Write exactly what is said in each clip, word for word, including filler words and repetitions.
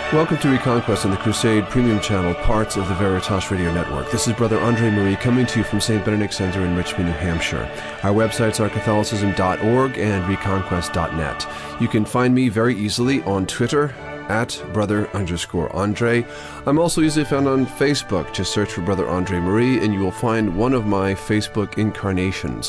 Welcome to Reconquest on the Crusade Premium Channel, parts of the Veritas Radio Network. This is Brother Andre Marie coming to you from Saint Benedict Center in Richmond, New Hampshire. Our websites are Catholicism dot org and Reconquest dot net. You can find me very easily on Twitter, at Brother underscore Andre. I'm also easily found on Facebook. Just search for Brother Andre Marie and you will find one of my Facebook incarnations.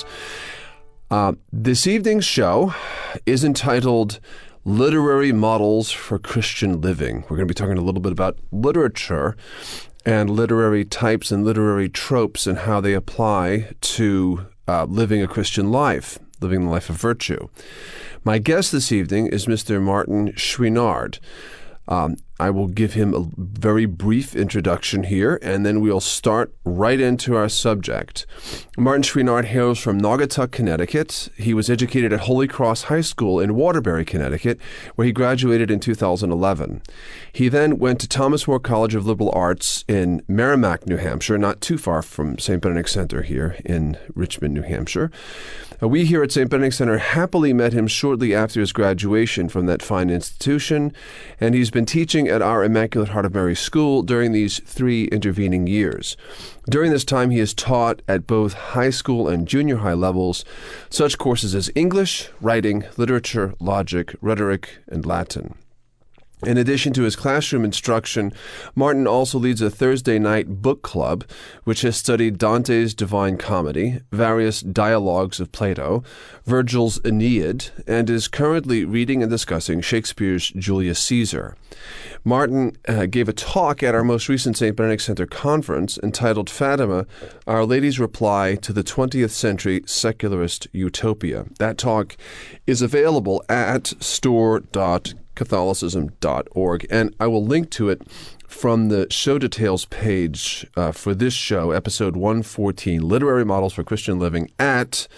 Uh, this evening's show is entitled Literary Models for Christian Living. We're going to be talking a little bit about literature and literary types and literary tropes and how they apply to uh, living a Christian life, living the life of virtue. My guest this evening is Mister Martin Chouinard. Um, I will give him a very brief introduction here, and then we'll start right into our subject. Martin Chouinard hails from Naugatuck, Connecticut. He was educated at Holy Cross High School in Waterbury, Connecticut, where he graduated in two thousand eleven. He then went to Thomas More College of Liberal Arts in Merrimack, New Hampshire, not too far from Saint Benedict Center here in Richmond, New Hampshire. Uh, we here at Saint Benedict Center happily met him shortly after his graduation from that fine institution, and he's been teaching at our Immaculate Heart of Mary School during these three intervening years. During this time, he has taught at both high school and junior high levels such courses as English, writing, literature, logic, rhetoric, and Latin. In addition to his classroom instruction, Martin also leads a Thursday night book club, which has studied Dante's Divine Comedy, various dialogues of Plato, Virgil's Aeneid, and is currently reading and discussing Shakespeare's Julius Caesar. Martin uh, gave a talk at our most recent Saint Benedict Center conference entitled Fatima, Our Lady's Reply to the twentieth Century Secularist Utopia. That talk is available at store dot Catholicism dot org, and I will link to it from the show details page uh, for this show, episode one fourteen, Literary Models for Christian Living, at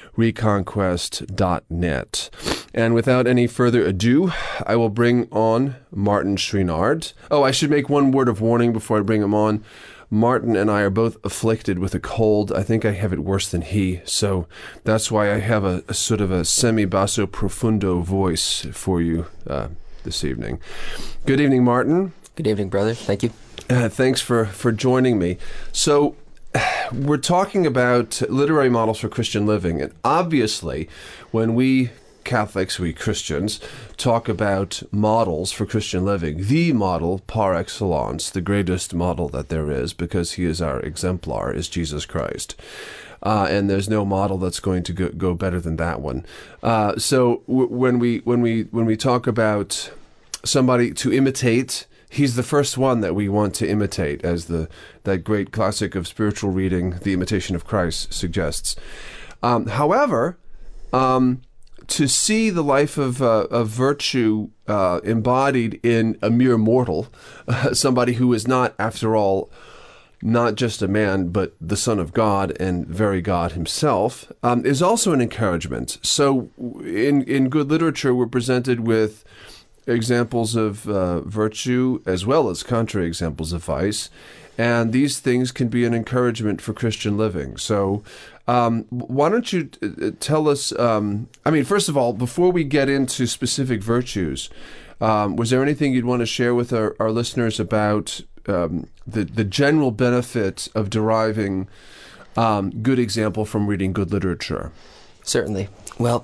Reconquest dot net. And without any further ado, I will bring on Martin Chouinard. Oh, I should make one word of warning before I bring him on. Martin and I are both afflicted with a cold. I think I have it worse than he, so that's why I have a, a sort of a semi-basso profundo voice for you uh, this evening. Good evening, Martin. Good evening, brother. Thank you. Uh, thanks for, for joining me. So we're talking about literary models for Christian living, and obviously when we Catholics, we Christians, talk about models for Christian living, the model par excellence, the greatest model that there is, because he is our exemplar, is Jesus Christ. Uh, and there's no model that's going to go, go better than that one. Uh, so w- when we when we when we talk about somebody to imitate, he's the first one that we want to imitate, as the that great classic of spiritual reading, The Imitation of Christ, suggests. Um, however, um, to see the life of, uh, of virtue uh, embodied in a mere mortal, uh, somebody who is not, after all, not just a man, but the Son of God and very God himself, um, is also an encouragement. So in, in good literature, we're presented with examples of uh, virtue as well as contrary examples of vice, and these things can be an encouragement for Christian living. So um, why don't you t- tell us, um, I mean, first of all, before we get into specific virtues, um, was there anything you'd want to share with our, our listeners about um, the, the general benefit of deriving um, good example from reading good literature? Certainly. Well,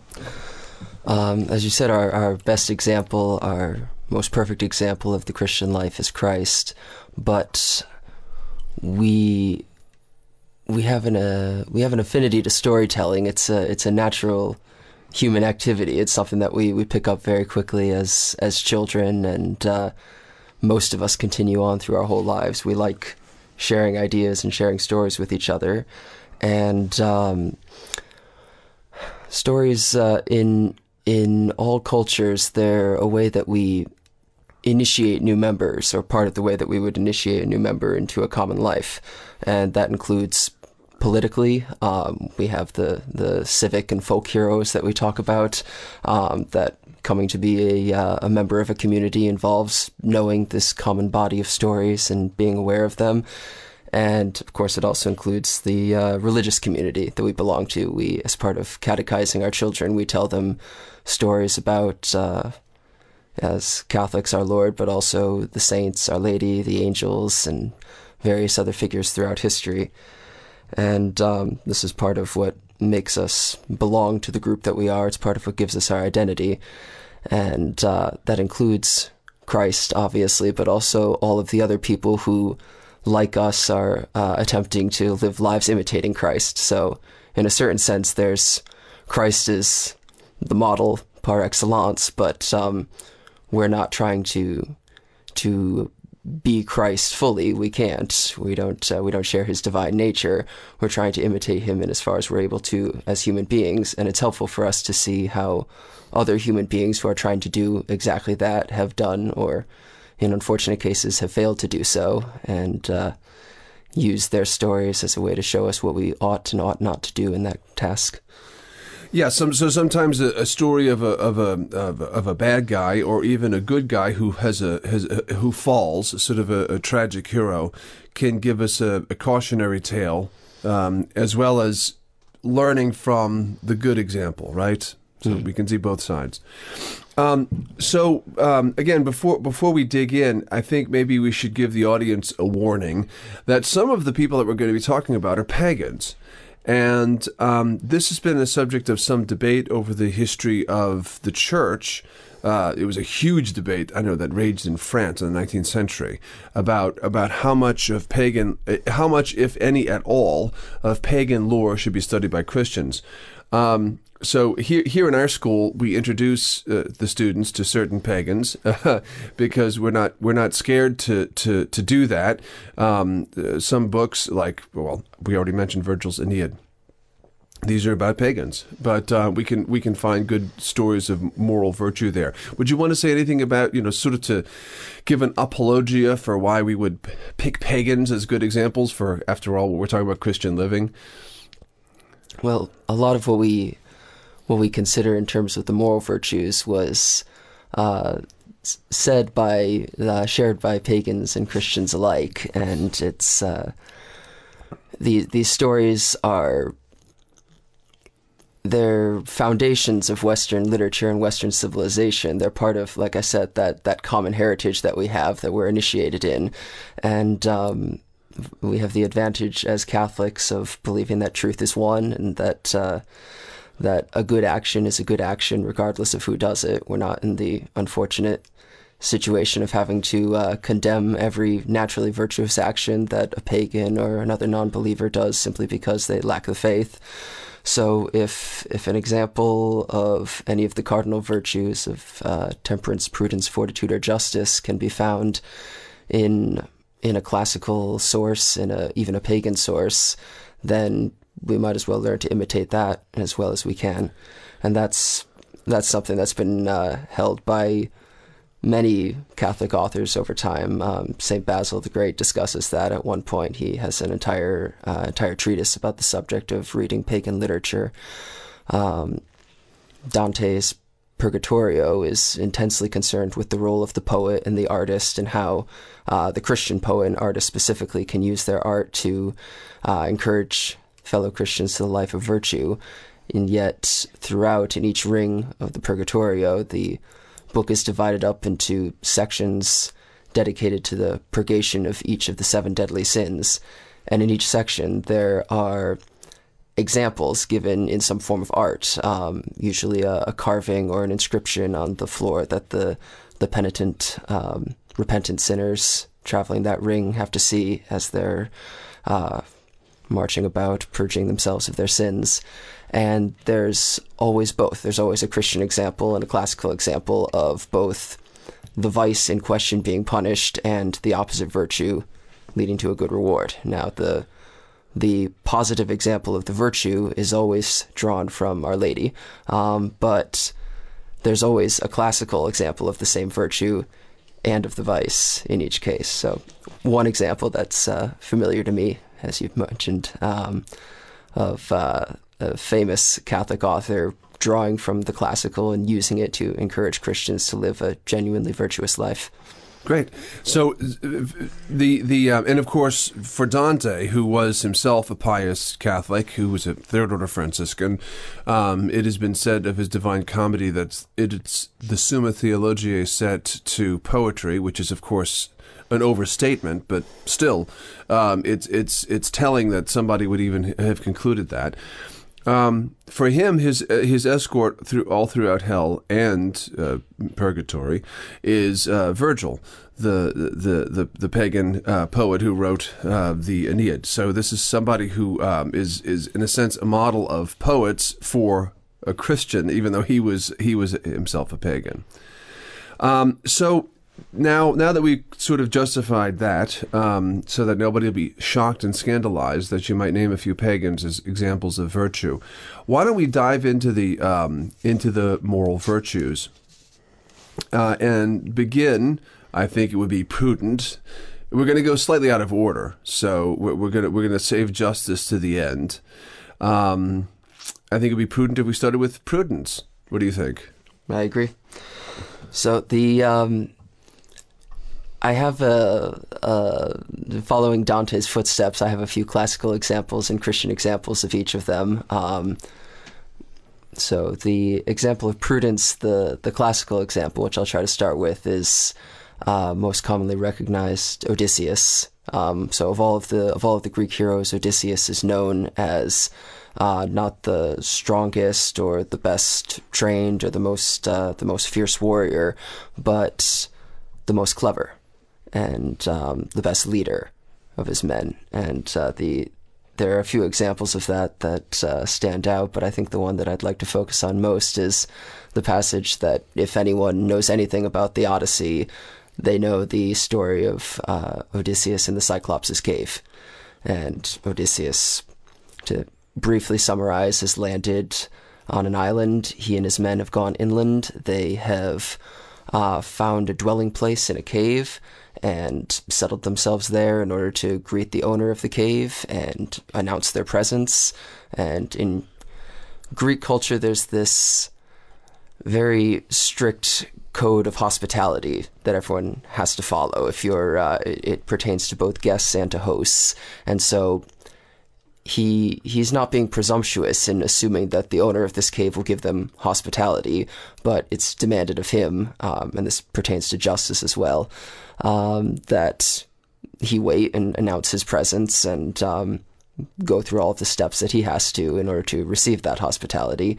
um, as you said, our, our best example, our most perfect example of the Christian life is Christ, but we we have an uh, we have an affinity to storytelling. It's a it's a natural human activity. It's something that we, we pick up very quickly as as children, and uh, most of us continue on through our whole lives. We like sharing ideas and sharing stories with each other, and um, stories uh, in in all cultures, they're a way that we initiate new members, or part of the way that we would initiate a new member into a common life. And that includes politically. Um, we have the, the civic and folk heroes that we talk about, um, that coming to be a, uh, a member of a community involves knowing this common body of stories and being aware of them. And, of course, it also includes the uh, religious community that we belong to. We, as part of catechizing our children, we tell them stories about uh, as Catholics, our Lord, but also the saints, Our Lady, the angels, and various other figures throughout history. And um, this is part of what makes us belong to the group that we are. It's part of what gives us our identity. And uh, that includes Christ, obviously, but also all of the other people who, like us, are uh, attempting to live lives imitating Christ. So in a certain sense, there's Christ is the model par excellence, but um, we're not trying to to be Christ fully. We can't. We don't. Uh, we don't share his divine nature. We're trying to imitate him in as far as we're able to as human beings, and it's helpful for us to see how other human beings who are trying to do exactly that have done, or in unfortunate cases have failed to do so, and uh, use their stories as a way to show us what we ought and ought not to do in that task. Yeah, some, so sometimes a, a story of a of a of a of a bad guy, or even a good guy who has a has a, who falls, sort of a, a tragic hero, can give us a, a cautionary tale, um, as well as learning from the good example, right? So mm. we can see both sides. Um, so um, again, before before we dig in, I think maybe we should give the audience a warning that some of the people that we're going to be talking about are pagans. And um, this has been a subject of some debate over the history of the church. Uh, it was a huge debate, I know, that raged in France in the nineteenth century about about how much of pagan, how much, if any at all, of pagan lore should be studied by Christians. Um, so here, here in our school, we introduce uh, the students to certain pagans uh, because we're not we're not scared to to to do that. Um, uh, some books, like, well, we already mentioned Virgil's Aeneid. These are about pagans, but uh, we can we can find good stories of moral virtue there. Would you want to say anything about, you know, sort of to give an apologia for why we would pick pagans as good examples for, after all, we're talking about Christian living? Well, a lot of what we what we consider in terms of the moral virtues was uh, said by, uh, shared by pagans and Christians alike, and it's uh, the these stories are they're foundations of Western literature and Western civilization. They're part of, like I said, that that common heritage that we have, that we're initiated in, and um, we have the advantage as Catholics of believing that truth is one, and that uh, that a good action is a good action regardless of who does it. We're not in the unfortunate situation of having to uh, condemn every naturally virtuous action that a pagan or another non-believer does simply because they lack the faith. So if if an example of any of the cardinal virtues of uh, temperance, prudence, fortitude, or justice can be found in in a classical source, in a even a pagan source, then we might as well learn to imitate that as well as we can. And that's that's something that's been uh, held by many Catholic authors over time. Um, Saint Basil the Great discusses that at one point. He has an entire uh, entire treatise about the subject of reading pagan literature. Um, Dante's Purgatorio is intensely concerned with the role of the poet and the artist, and how uh, the Christian poet and artist specifically can use their art to uh, encourage fellow Christians to the life of virtue. And yet, throughout, in each ring of the Purgatorio, the book is divided up into sections dedicated to the purgation of each of the seven deadly sins. And in each section, there are examples given in some form of art, um, usually a, a carving or an inscription on the floor that the the penitent, um, repentant sinners traveling that ring have to see as they're uh, marching about, purging themselves of their sins. And there's always both. There's always a Christian example and a classical example of both the vice in question being punished and the opposite virtue leading to a good reward. Now, the the positive example of the virtue is always drawn from Our Lady, um, but there's always a classical example of the same virtue and of the vice in each case. So one example that's uh, familiar to me, as you've mentioned, um, of uh, a famous Catholic author drawing from the classical and using it to encourage Christians to live a genuinely virtuous life. Great. So the the um, and of course for Dante, who was himself a pious Catholic, who was a third order Franciscan, um, it has been said of his Divine Comedy that it's the Summa Theologiae set to poetry, which is of course an overstatement, but still, um, it's it's it's telling that somebody would even have concluded that. Um, for him, his uh, his escort through all throughout hell and uh, purgatory is uh, Virgil, the the the the pagan uh, poet who wrote uh, the Aeneid. So this is somebody who um, is is in a sense a model of poets for a Christian, even though he was he was himself a pagan. Um, so. Now, now that we sort of justified that, um, so that nobody will be shocked and scandalized that you might name a few pagans as examples of virtue, why don't we dive into the um, into the moral virtues uh, and begin? I think it would be prudent. We're going to go slightly out of order, so we're, we're going to we're going to save justice to the end. Um, I think it would be prudent if we started with prudence. What do you think? I agree. So the. Um I have a, a, following Dante's footsteps, I have a few classical examples and Christian examples of each of them. Um, so the example of prudence, the, the classical example, which I'll try to start with, is uh, most commonly recognized Odysseus. Um, so of all of the of all of the Greek heroes, Odysseus is known as uh, not the strongest or the best trained or the most uh, the most fierce warrior, but the most clever and um, the best leader of his men. And uh, the there are a few examples of that that uh, stand out, but I think the one that I'd like to focus on most is the passage that, if anyone knows anything about the Odyssey, they know the story of uh, Odysseus in the Cyclops' cave. And Odysseus, to briefly summarize, has landed on an island. He and his men have gone inland. They have uh, found a dwelling place in a cave and settled themselves there in order to greet the owner of the cave and announce their presence. And in Greek culture, there's this very strict code of hospitality that everyone has to follow. If you're, uh, it, it pertains to both guests and to hosts. And so he he's not being presumptuous in assuming that the owner of this cave will give them hospitality, but it's demanded of him, um, and this pertains to justice as well, um, that he wait and announce his presence and um, go through all of the steps that he has to in order to receive that hospitality.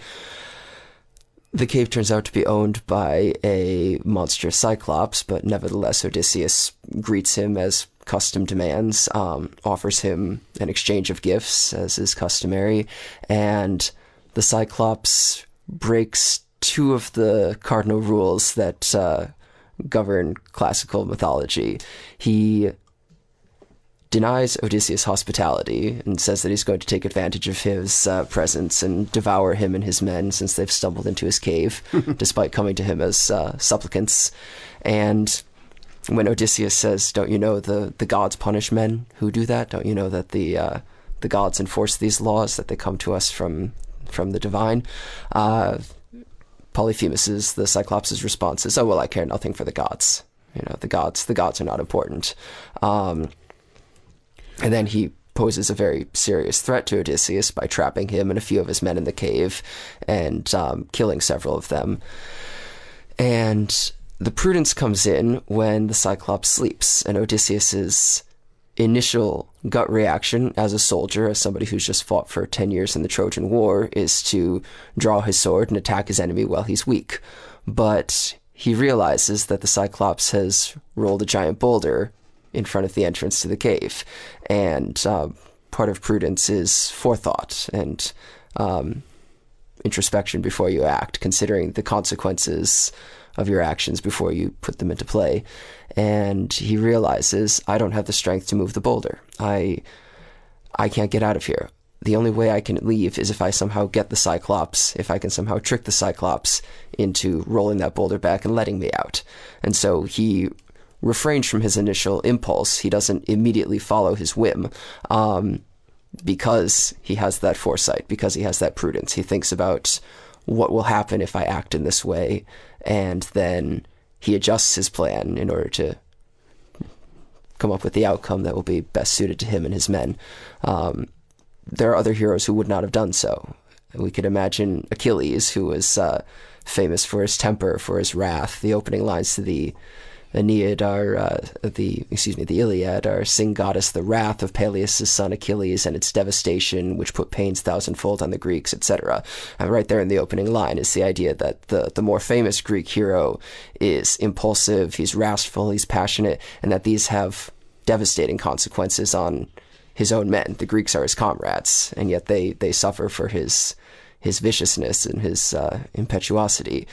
The cave turns out to be owned by a monstrous Cyclops, but nevertheless Odysseus greets him as custom demands, um, offers him an exchange of gifts, as is customary, and the Cyclops breaks two of the cardinal rules that uh, govern classical mythology. He denies Odysseus hospitality and says that he's going to take advantage of his uh, presence and devour him and his men since they've stumbled into his cave, despite coming to him as uh, supplicants. And when Odysseus says, "Don't you know the, the gods punish men who do that? Don't you know that the uh, the gods enforce these laws, that they come to us from from the divine?" Uh, Polyphemus's, the Cyclops' response is, "Oh, well, I care nothing for the gods. You know, the gods the gods are not important." Um, and then he poses a very serious threat to Odysseus by trapping him and a few of his men in the cave and um, killing several of them. And the prudence comes in when the Cyclops sleeps, and Odysseus's initial gut reaction as a soldier, as somebody who's just fought for ten years in the Trojan War, is to draw his sword and attack his enemy while he's weak. But he realizes that the Cyclops has rolled a giant boulder in front of the entrance to the cave, and uh, part of prudence is forethought and um, introspection before you act, considering the consequences of your actions before you put them into play. And he realizes, I don't have the strength to move the boulder. I I can't get out of here. The only way I can leave is if I somehow get the Cyclops, if I can somehow trick the Cyclops into rolling that boulder back and letting me out. And so he refrains from his initial impulse. He doesn't immediately follow his whim, um, because he has that foresight, because he has that prudence. He thinks about what will happen if I act in this way, and then he adjusts his plan in order to come up with the outcome that will be best suited to him and his men. Um, there are other heroes who would not have done so. We could imagine Achilles, who was uh, famous for his temper, for his wrath. The opening lines to the Aeneid are, uh, the, excuse me, the Iliad are, "Sing, goddess, the wrath of Peleus' son Achilles and its devastation, which put pains thousandfold on the Greeks," et cetera. And right there in the opening line is the idea that the, the more famous Greek hero is impulsive, he's wrathful, he's passionate, and that these have devastating consequences on his own men. The Greeks are his comrades, and yet they, they suffer for his his viciousness and his uh, impetuosity.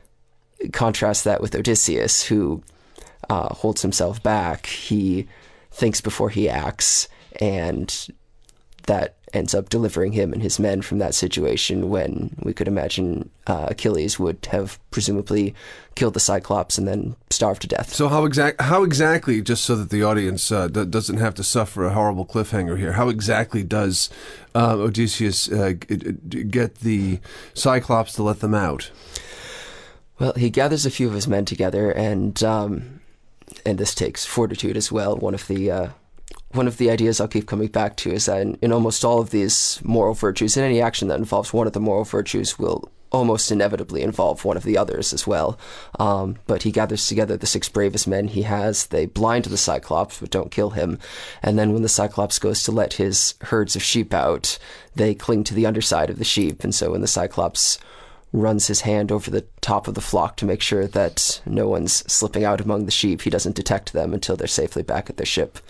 Contrast that with Odysseus, who uh, holds himself back. He thinks before he acts, and that ends up delivering him and his men from that situation, when we could imagine uh, Achilles would have presumably killed the Cyclops and then starved to death. So how exact how exactly, just so that the audience uh, d- doesn't have to suffer a horrible cliffhanger here, how exactly does uh, Odysseus uh, g- get the Cyclops to let them out? Well, he gathers a few of his men together, and um, and this takes fortitude as well. One of the uh, one of the ideas I'll keep coming back to is that in, in almost all of these moral virtues, in any action that involves one of the moral virtues will almost inevitably involve one of the others as well. Um, but he gathers together the six bravest men he has. They blind the Cyclops, but don't kill him. And then when the Cyclops goes to let his herds of sheep out, they cling to the underside of the sheep. And so when the Cyclops runs his hand over the top of the flock to make sure that no one's slipping out among the sheep, he doesn't detect them until they're safely back at their ship.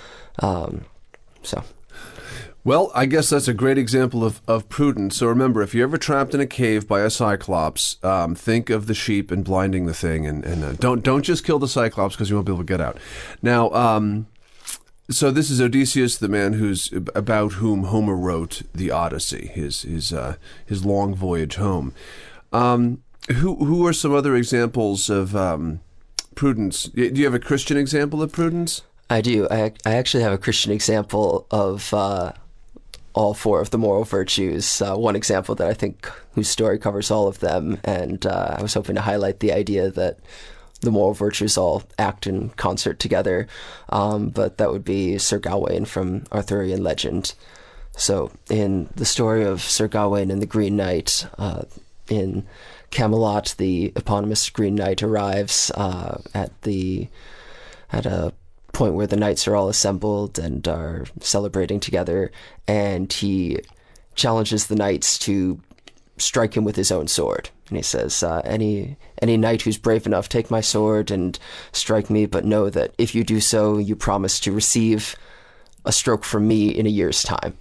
Um, so... Well, I guess that's a great example of, of prudence. So remember, if you're ever trapped in a cave by a Cyclops, um, think of the sheep and blinding the thing, and, and uh, don't don't just kill the Cyclops because you won't be able to get out. Now, um, so this is Odysseus, the man who's about whom Homer wrote the Odyssey, his his uh, his long voyage home. Um, who who are some other examples of um, prudence? Do you have a Christian example of prudence? I do. I I actually have a Christian example of uh, all four of the moral virtues. Uh, one example that I think whose story covers all of them, and uh, I was hoping to highlight the idea that the moral virtues all act in concert together. Um, but that would be Sir Gawain from Arthurian legend. So in the story of Sir Gawain and the Green Knight, uh, in Camelot, the eponymous Green Knight arrives uh, at the at a point where the knights are all assembled and are celebrating together, and he challenges the knights to strike him with his own sword. And he says, uh, any any knight who's brave enough, take my sword and strike me, but know that if you do so, you promise to receive a stroke from me in a year's time.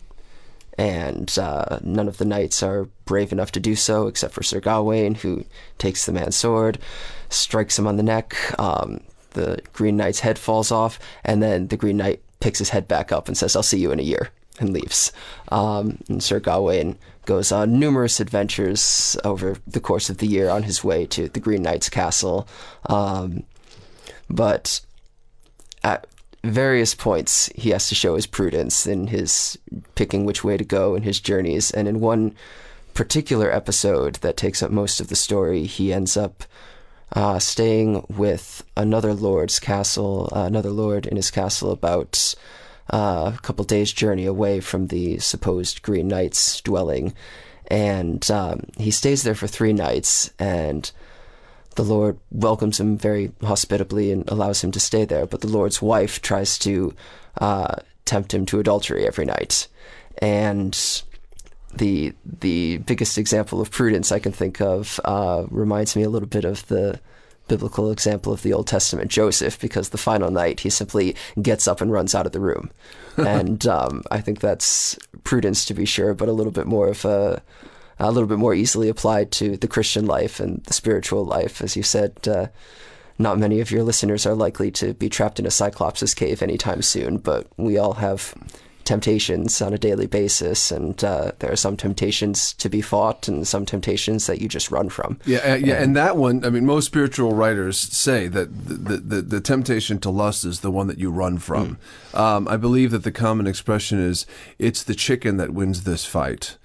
And uh, none of the knights are brave enough to do so, except for Sir Gawain, who takes the man's sword, strikes him on the neck. Um, the Green Knight's head falls off, and then the Green Knight picks his head back up and says, "I'll see you in a year," and leaves. Um, and Sir Gawain goes on numerous adventures over the course of the year on his way to the Green Knight's castle. Um, but at various points, he has to show his prudence in his picking which way to go in his journeys. And in one particular episode that takes up most of the story, he ends up Uh, staying with another lord's castle, uh, another lord in his castle about uh, a couple days' journey away from the supposed Green Knight's dwelling. And um, he stays there for three nights, and the lord welcomes him very hospitably and allows him to stay there. But the lord's wife tries to uh, tempt him to adultery every night. And The the biggest example of prudence I can think of uh, reminds me a little bit of the biblical example of the Old Testament, Joseph, because the final night he simply gets up and runs out of the room. And um, I think that's prudence, to be sure, but a little bit more of a a little bit more easily applied to the Christian life and the spiritual life. As you said, uh, not many of your listeners are likely to be trapped in a Cyclops' cave anytime soon, but we all have temptations on a daily basis, and uh, there are some temptations to be fought and some temptations that you just run from. Yeah, uh, yeah, and, and that one, I mean, most spiritual writers say that the the, the temptation to lust is the one that you run from. Mm. Um, I believe that the common expression is, it's the chicken that wins this fight.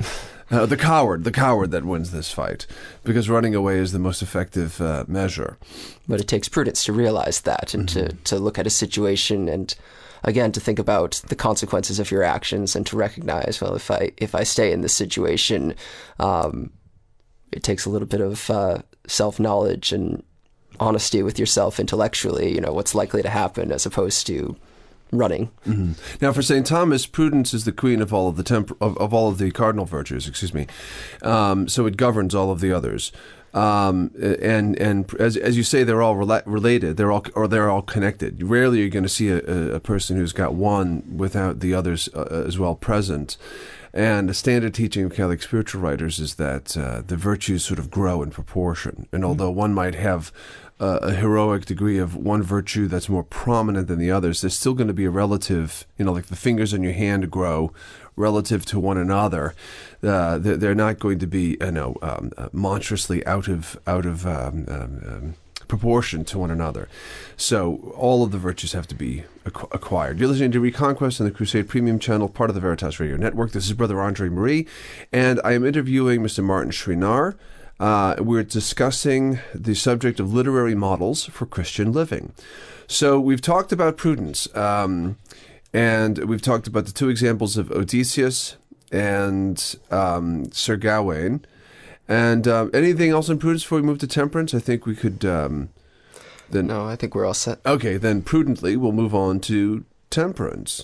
Uh, the coward, the coward that wins this fight, because running away is the most effective uh, measure. But it takes prudence to realize that and mm-hmm. to, to look at a situation and, again, to think about the consequences of your actions and to recognize, well, if I if I stay in this situation, um, it takes a little bit of uh, self-knowledge and honesty with yourself intellectually, you know, what's likely to happen as opposed to running. Mm-hmm. Now, for Saint Thomas, prudence is the queen of all of the temp- of, of all of the cardinal virtues. Excuse me. Um, so it governs all of the others, um, and and as as you say, they're all rela- related. They're all or they're all connected. Rarely you're going to see a, a person who's got one without the others uh, as well present. And the standard teaching of Catholic spiritual writers is that uh, the virtues sort of grow in proportion. And although one might have uh, a heroic degree of one virtue that's more prominent than the others, there's still going to be a relative, you know, like the fingers on your hand grow relative to one another. Uh, they're, they're not going to be, you know, um, uh, monstrously out of out of um, um, um, proportion to one another. So all of the virtues have to be acqu- acquired. You're listening to Reconquest on the Crusade Premium Channel, part of the Veritas Radio Network. This is Brother Andre Marie, and I am interviewing Mister Martin Chouinard. Uh, we're discussing the subject of literary models for Christian living. So we've talked about prudence, um, and we've talked about the two examples of Odysseus and um, Sir Gawain. And um, anything else on prudence before we move to temperance? I think we could... Um, then No, I think we're all set. Okay, then prudently we'll move on to temperance.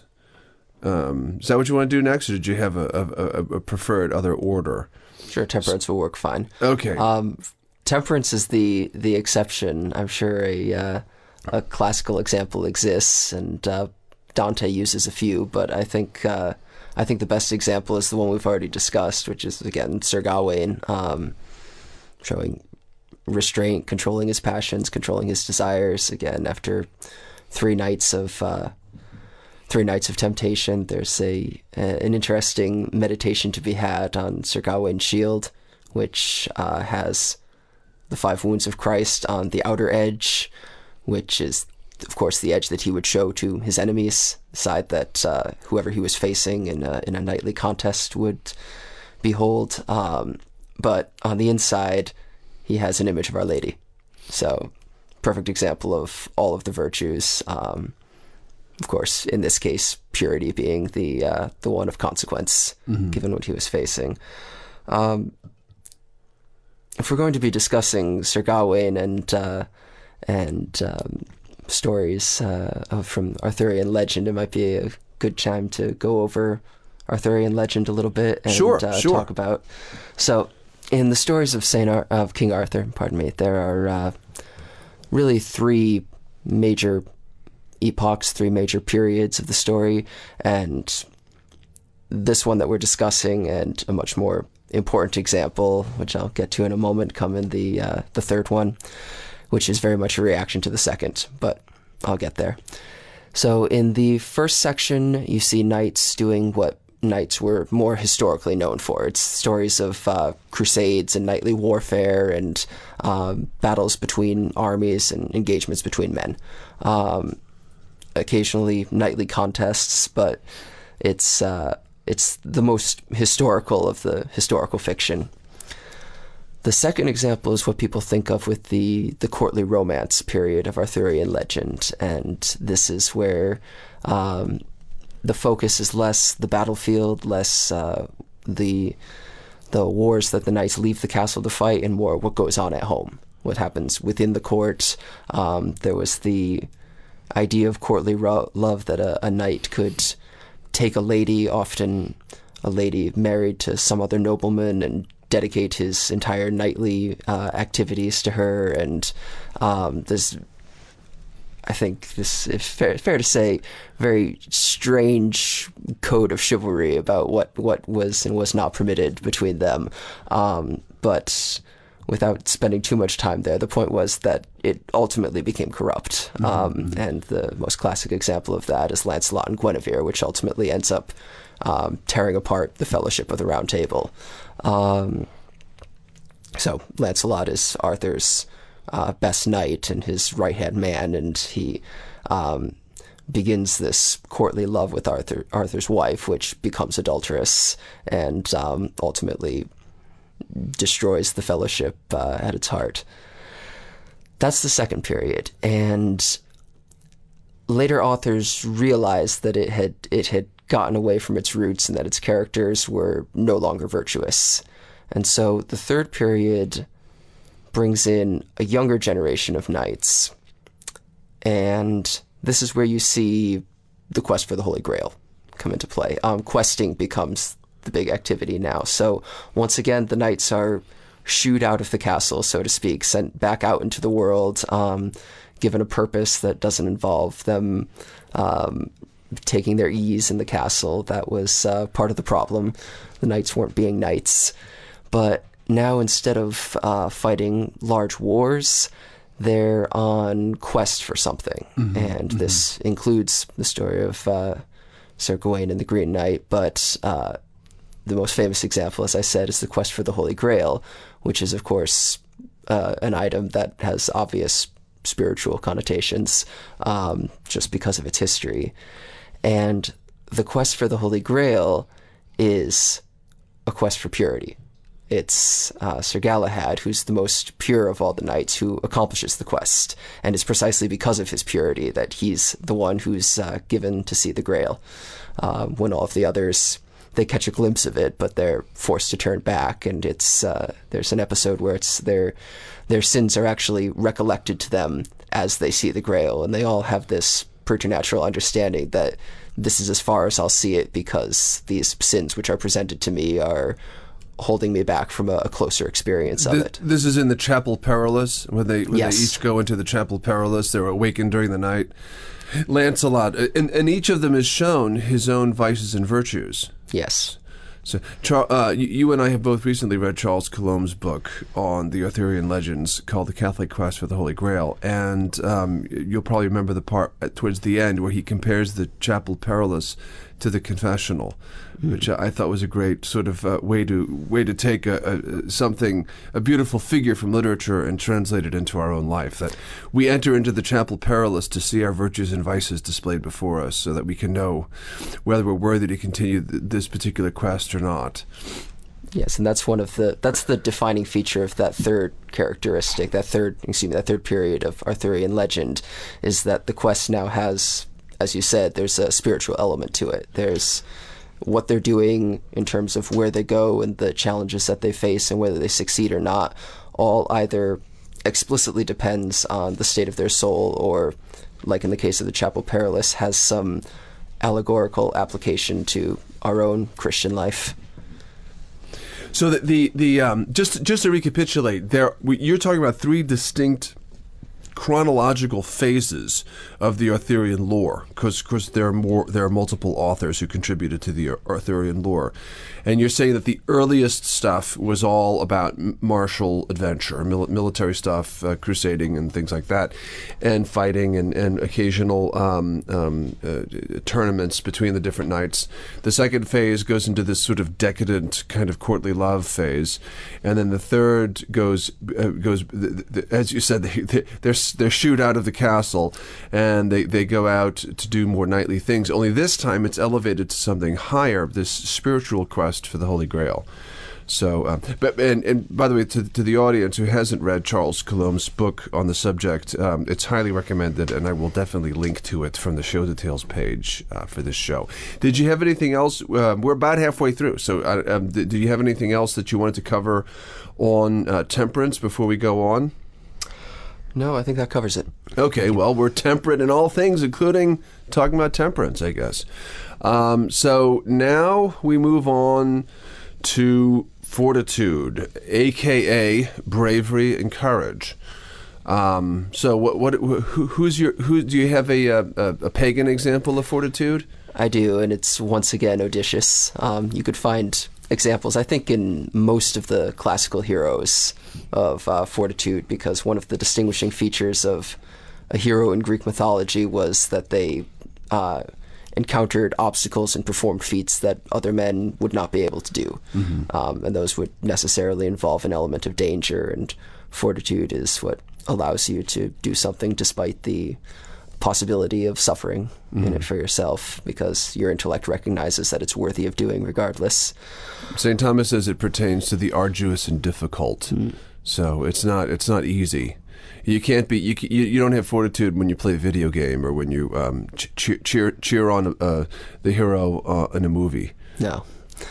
Um, is that what you want to do next, or did you have a, a, a preferred other order? Sure, temperance will work fine. Okay. Um, temperance is the, the exception. I'm sure a, uh, a classical example exists, and uh, Dante uses a few, but I think... Uh, I think the best example is the one we've already discussed, which is, again, Sir Gawain, um, showing restraint, controlling his passions, controlling his desires. Again, after three nights of uh, three nights of temptation, there's a, a an interesting meditation to be had on Sir Gawain's shield, which uh, has the five wounds of Christ on the outer edge, which is, of course, the edge that he would show to his enemies, the side that uh, whoever he was facing in a, in a knightly contest would behold. Um, but on the inside, he has an image of Our Lady. So, perfect example of all of the virtues. Um, of course, in this case, purity being the uh, the one of consequence, mm-hmm. given what he was facing. Um, if we're going to be discussing Sir Gawain and uh, and um, stories uh, from Arthurian legend, it might be a good time to go over Arthurian legend a little bit and sure, uh, sure. talk about. So, in the stories of Saint Ar- of King Arthur, pardon me, there are uh, really three major epochs, three major periods of the story, and this one that we're discussing and a much more important example, which I'll get to in a moment, come in the uh, the third one, which is very much a reaction to the second, but I'll get there. So in the first section, you see knights doing what knights were more historically known for. It's stories of uh, crusades and knightly warfare and um, battles between armies and engagements between men. Um, occasionally knightly contests, but it's uh, it's the most historical of the historical fiction. The second example is what people think of with the, the courtly romance period of Arthurian legend, and this is where um, the focus is less the battlefield, less uh, the the wars that the knights leave the castle to fight, and more what goes on at home, what happens within the court. Um, there was the idea of courtly ro- love that a, a knight could take a lady, often a lady married to some other nobleman, and dedicate his entire knightly uh, activities to her. And um, there's, I think this is fair, fair to say, very strange code of chivalry about what, what was and was not permitted between them. Um, but without spending too much time there, the point was that it ultimately became corrupt. Mm-hmm. Um, and the most classic example of that is Lancelot and Guinevere, which ultimately ends up um, tearing apart the Fellowship of the Round Table. Um, so Lancelot is Arthur's uh, best knight and his right-hand man, and he um, begins this courtly love with Arthur, Arthur's wife, which becomes adulterous and um, ultimately destroys the fellowship uh, at its heart. That's the second period, and later authors realized that it had it had gotten away from its roots and that its characters were no longer virtuous. And so the third period brings in a younger generation of knights, and this is where you see the quest for the Holy Grail come into play. Um, questing becomes the big activity now. So once again, the knights are shooed out of the castle, so to speak, sent back out into the world, um, given a purpose that doesn't involve them um, taking their ease in the castle. That was uh, part of the problem. The knights weren't being knights. But now, instead of uh, fighting large wars, they're on quest for something. Mm-hmm, and mm-hmm. this includes the story of uh, Sir Gawain and the Green Knight, but uh, the most famous example, as I said, is the quest for the Holy Grail, which is, of course, uh, an item that has obvious spiritual connotations um, just because of its history. And the quest for the Holy Grail is a quest for purity. It's uh, Sir Galahad, who's the most pure of all the knights, who accomplishes the quest. And it's precisely because of his purity that he's the one who's uh, given to see the Grail, uh, when all of the others, they catch a glimpse of it, but they're forced to turn back. And it's uh, there's an episode where it's their their sins are actually recollected to them as they see the Grail, and they all have this preternatural understanding that this is as far as I'll see it, because these sins which are presented to me are holding me back from a, a closer experience of this, it. This is in the Chapel Perilous, when they when yes. they each go into the Chapel Perilous. They're awakened during the night. Lancelot, and, and each of them is shown his own vices and virtues. Yes. So, uh, you and I have both recently read Charles Colombe's book on the Arthurian legends called The Catholic Quest for the Holy Grail, and um, you'll probably remember the part towards the end where he compares the Chapel Perilous to the confessional, mm. which I thought was a great sort of uh, way to way to take a, a something a beautiful figure from literature and translate it into our own life. That we enter into the Chapel Perilous to see our virtues and vices displayed before us, so that we can know whether we're worthy to continue th- this particular quest or not. Yes, and that's one of the that's the defining feature of that third characteristic, that third excuse me, that third period of Arthurian legend, is that the quest now has, as you said, there's a spiritual element to it. There's what they're doing in terms of where they go and the challenges that they face and whether they succeed or not, all either explicitly depends on the state of their soul or, like in the case of the Chapel Perilous, has some allegorical application to our own Christian life. So the the, the um, just just to recapitulate, there you're talking about three distinct chronological phases of the Arthurian lore, because there are more there are multiple authors who contributed to the Arthurian lore, and you're saying that the earliest stuff was all about martial adventure, mil- military stuff, uh, crusading and things like that, and fighting and and occasional um, um, uh, tournaments between the different knights. The second phase goes into this sort of decadent kind of courtly love phase, and then the third goes uh, goes the, the, as you said, they, they, they're they're shooed out of the castle and they, they go out to do more knightly things. Only this time it's elevated to something higher, this spiritual quest for the Holy Grail. So, um, but and, and by the way, to, to the audience who hasn't read Charles Colombe's book on the subject, um, it's highly recommended, and I will definitely link to it from the show details page uh, for this show. Did you have anything else? Um, we're about halfway through, so uh, um, did, did you have anything else that you wanted to cover on uh, temperance before we go on? No, I think that covers it. Okay, well, we're temperate in all things, including talking about temperance, I guess. Um, so now we move on to fortitude, a k a bravery and courage. Um, so what, what, who, who's your, who, do you have a, a, a pagan example of fortitude? I do, and it's once again Odysseus. Um, you could find examples, I think, in most of the classical heroes of uh, fortitude, because one of the distinguishing features of a hero in Greek mythology was that they uh, encountered obstacles and performed feats that other men would not be able to do. Mm-hmm. Um, and those would necessarily involve an element of danger, and fortitude is what allows you to do something despite the possibility of suffering mm-hmm. in it for yourself, because your intellect recognizes that it's worthy of doing regardless. Saint Thomas says it pertains to the arduous and difficult. Mm. So it's not it's not easy. You can't be you you, you don't have fortitude when you play a video game or when you um, cheer cheer cheer on uh, the hero uh, in a movie. No.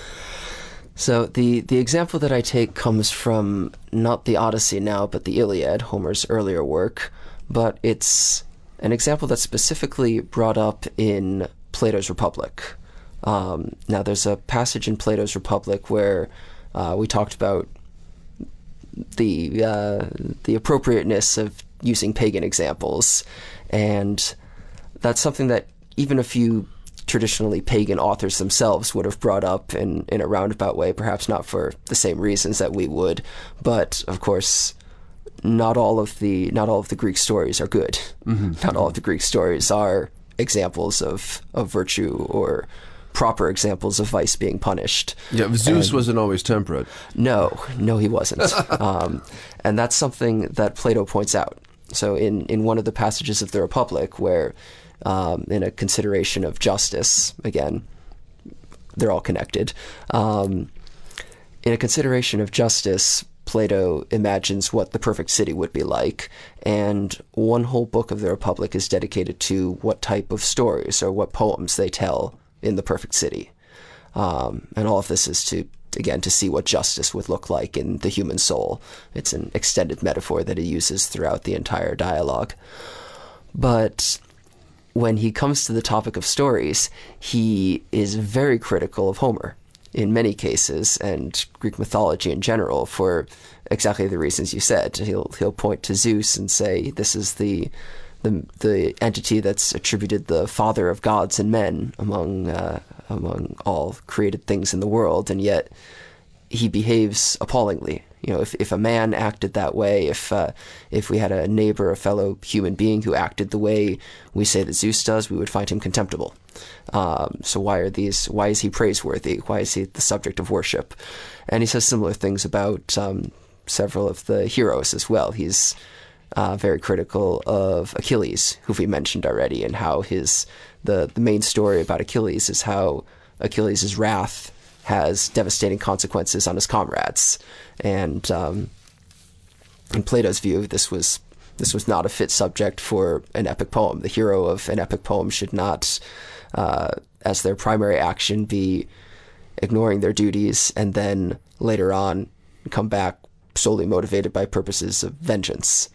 So the the example that I take comes from not the Odyssey now, but the Iliad, Homer's earlier work. But it's an example that's specifically brought up in Plato's Republic. Um, now, there's a passage in Plato's Republic where uh, we talked about the uh, the appropriateness of using pagan examples, and that's something that even a few traditionally pagan authors themselves would have brought up in, in a roundabout way, perhaps not for the same reasons that we would, but of course, not all of the not all of the Greek stories are good. Mm-hmm. Not all of the Greek stories are examples of, of virtue or proper examples of vice being punished. Yeah, Zeus and, wasn't always temperate. No, no, he wasn't. um, and that's something that Plato points out. So in, in one of the passages of the Republic where, um, in a consideration of justice, again, they're all connected, um, in a consideration of justice, Plato imagines what the perfect city would be like, and one whole book of the Republic is dedicated to what type of stories or what poems they tell in the perfect city. Um, and all of this is to, again, to see what justice would look like in the human soul. It's an extended metaphor that he uses throughout the entire dialogue. But when he comes to the topic of stories, he is very critical of Homer in many cases, and Greek mythology in general, for exactly the reasons you said. He'll he'll point to Zeus and say this is the the the entity that's attributed the father of gods and men among uh, among all created things in the world, and yet he behaves appallingly. You know, if if a man acted that way, if uh, if we had a neighbor, a fellow human being who acted the way we say that Zeus does, we would find him contemptible. Um, so why are these? Why is he praiseworthy? Why is he the subject of worship? And he says similar things about um, several of the heroes as well. He's uh, very critical of Achilles, who we mentioned already, and how his the the main story about Achilles is how Achilles' wrath has devastating consequences on his comrades. And um, in Plato's view, this was this was not a fit subject for an epic poem. The hero of an epic poem should not, uh, as their primary action, be ignoring their duties and then later on come back solely motivated by purposes of vengeance.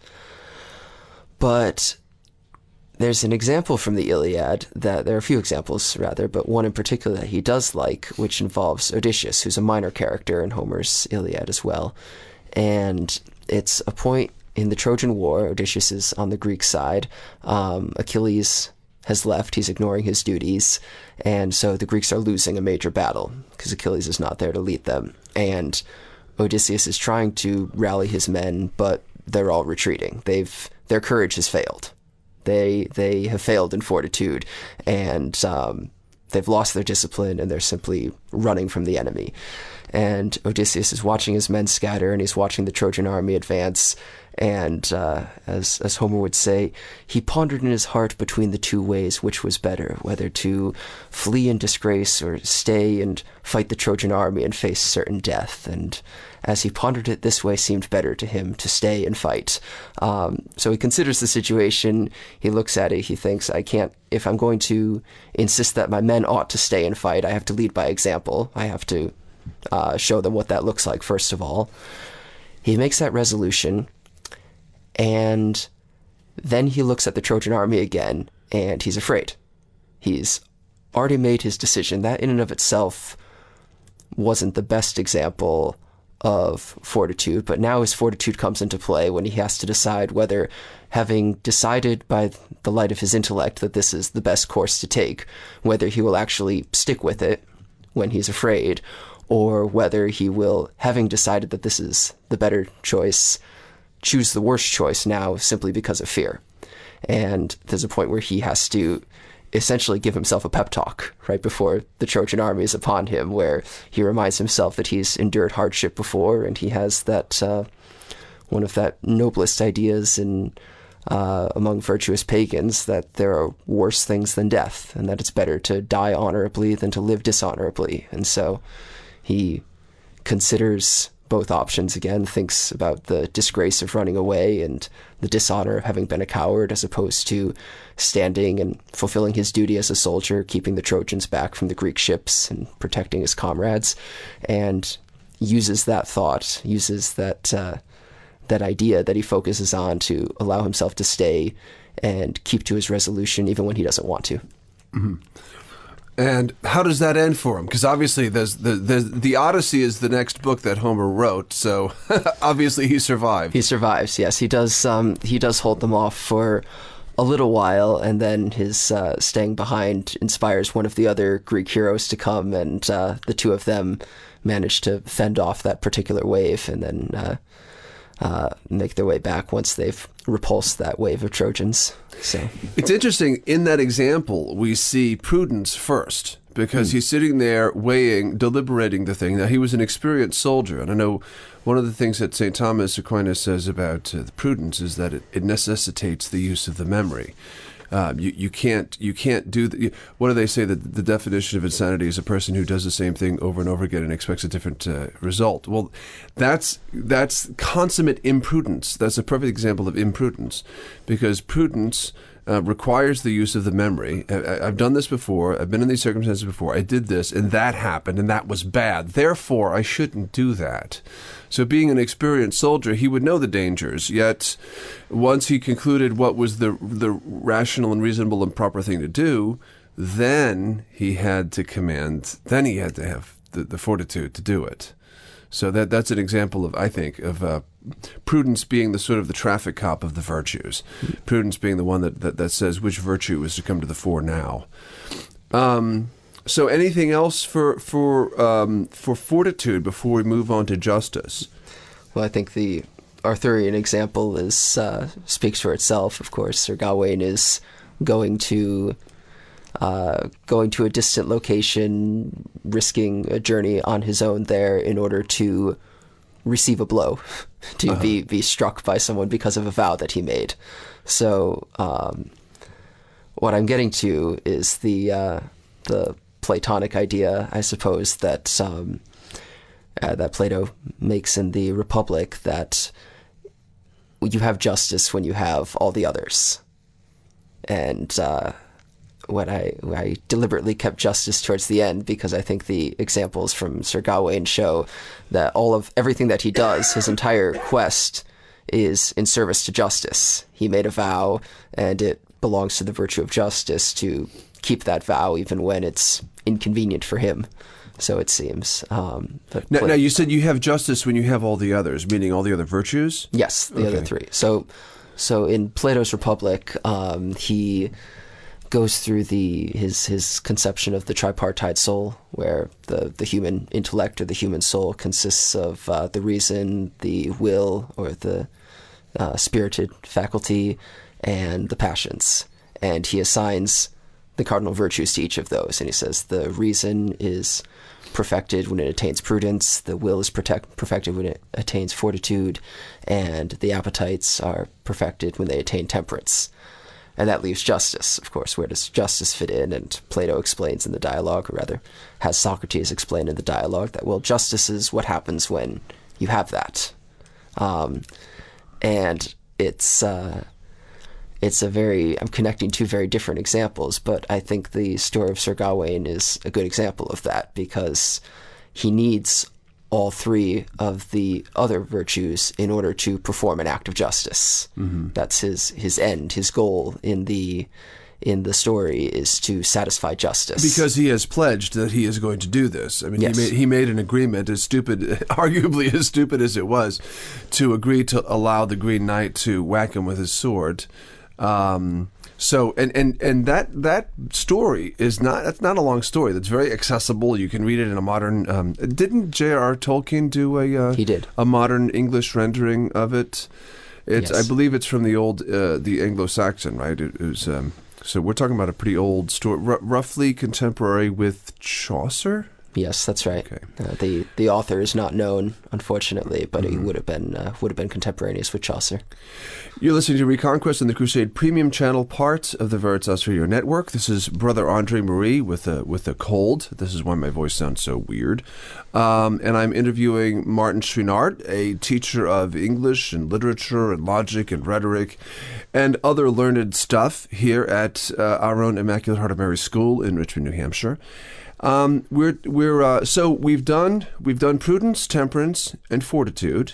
But there's an example from the Iliad that there are a few examples rather, but one in particular that he does like, which involves Odysseus, who's a minor character in Homer's Iliad as well. And it's a point in the Trojan War. Odysseus is on the Greek side. Um, Achilles has left. He's ignoring his duties. And so the Greeks are losing a major battle because Achilles is not there to lead them. And Odysseus is trying to rally his men, but they're all retreating. They've their courage has failed. They they have failed in fortitude, and um, they've lost their discipline, and they're simply running from the enemy. And Odysseus is watching his men scatter, and he's watching the Trojan army advance. And uh, as as Homer would say, he pondered in his heart between the two ways which was better, whether to flee in disgrace or stay and fight the Trojan army and face certain death. And as he pondered it, this way seemed better to him, to stay and fight. Um, so he considers the situation, he looks at it, he thinks, I can't, if I'm going to insist that my men ought to stay and fight, I have to lead by example. I have to uh, show them what that looks like, first of all. He makes that resolution, and then he looks at the Trojan army again, and he's afraid. He's already made his decision. That in and of itself wasn't the best example of fortitude, but now his fortitude comes into play when he has to decide whether, having decided by the light of his intellect that this is the best course to take, whether he will actually stick with it when he's afraid, or whether he will, having decided that this is the better choice, choose the worst choice now simply because of fear. And there's a point where he has to essentially give himself a pep talk right before the Trojan army is upon him, where he reminds himself that he's endured hardship before, and he has that uh, one of that noblest ideas in uh, among virtuous pagans that there are worse things than death, and that it's better to die honorably than to live dishonorably. And so he considers both options again, thinks about the disgrace of running away and the dishonor of having been a coward, as opposed to standing and fulfilling his duty as a soldier, keeping the Trojans back from the Greek ships and protecting his comrades, and uses that thought, uses that uh, that idea that he focuses on to allow himself to stay and keep to his resolution even when he doesn't want to. Mm-hmm. And how does that end for him? Because obviously there's the, the the Odyssey is the next book that Homer wrote, so obviously he survived. He survives, yes. He does um, he does hold them off for a little while, and then his uh, staying behind inspires one of the other Greek heroes to come, and uh, the two of them manage to fend off that particular wave and then uh, uh, make their way back once they've repulsed that wave of Trojans. So it's interesting, in that example, we see prudence first, because mm. he's sitting there weighing, deliberating the thing. Now, he was an experienced soldier, and I know one of the things that Saint Thomas Aquinas says about uh, prudence is that it, it necessitates the use of the memory. Um, you, you can't you can't do the, what do they say, that the definition of insanity is a person who does the same thing over and over again and expects a different uh, result. Well, that's that's consummate imprudence. That's a perfect example of imprudence, because prudence uh, requires the use of the memory. I, I've done this before. I've been in these circumstances before. I did this, and that happened, and that was bad. Therefore, I shouldn't do that. So being an experienced soldier, he would know the dangers, yet once he concluded what was the the rational and reasonable and proper thing to do, then he had to command, then he had to have the, the fortitude to do it. So that that's an example of, I think, of uh, prudence being the sort of the traffic cop of the virtues. Prudence being the one that, that, that says which virtue is to come to the fore now. Um... So anything else for for um, for fortitude before we move on to justice? Well, I think the Arthurian example is uh, speaks for itself. Of course, Sir Gawain is going to uh, going to a distant location, risking a journey on his own there in order to receive a blow, to uh-huh. be be struck by someone because of a vow that he made. So um, what I'm getting to is the uh, the Platonic idea, I suppose, that um, uh, that Plato makes in the Republic, that you have justice when you have all the others. And uh, when I, I deliberately kept justice towards the end, because I think the examples from Sir Gawain show that all of everything that he does, his entire quest, is in service to justice. He made a vow, and it belongs to the virtue of justice to keep that vow even when it's inconvenient for him, so it seems. Um, but now, now, you said you have justice when you have all the others, meaning all the other virtues? Yes, the okay. other three. So so in Plato's Republic, um, he goes through the his his conception of the tripartite soul, where the, the human intellect or the human soul consists of uh, the reason, the will, or the uh, spirited faculty, and the passions. And he assigns the cardinal virtues to each of those. And he says the reason is perfected when it attains prudence, the will is protect, perfected when it attains fortitude, and the appetites are perfected when they attain temperance. And that leaves justice, of course. Where does justice fit in? And Plato explains in the dialogue, or rather has Socrates explain in the dialogue, that, well, justice is what happens when you have that. Um, and it's... Uh, It's a very, I'm connecting two very different examples, but I think the story of Sir Gawain is a good example of that, because he needs all three of the other virtues in order to perform an act of justice. Mm-hmm. That's his, his end, his goal in the in the story is to satisfy justice. Because he has pledged that he is going to do this. I mean, yes. he made he made an agreement, as stupid, arguably as stupid as it was, to agree to allow the Green Knight to whack him with his sword. Um, so, and, and, and that, that story is not, that's not a long story. That's very accessible. You can read it in a modern, um, didn't J R R Tolkien do a, uh, he did. a modern English rendering of it? It's, yes. I believe it's from the old, uh, the Anglo-Saxon, right? It, it was, um, so we're talking about a pretty old story, r- roughly contemporary with Chaucer, Yes, that's right. Okay. Uh, the the author is not known, unfortunately, but Mm-hmm. he would have been uh, would have been contemporaneous with Chaucer. You're listening to Reconquest on the Crusade Premium Channel, part of the Veritas Radio Network. This is Brother Andre Marie with a with a cold. This is why my voice sounds so weird. Um, and I'm interviewing Martin Chouinard, a teacher of English and literature and logic and rhetoric and other learned stuff here at uh, our own Immaculate Heart of Mary School in Richmond, New Hampshire. Um, we're we're uh, so we've done we've done prudence, temperance, and fortitude.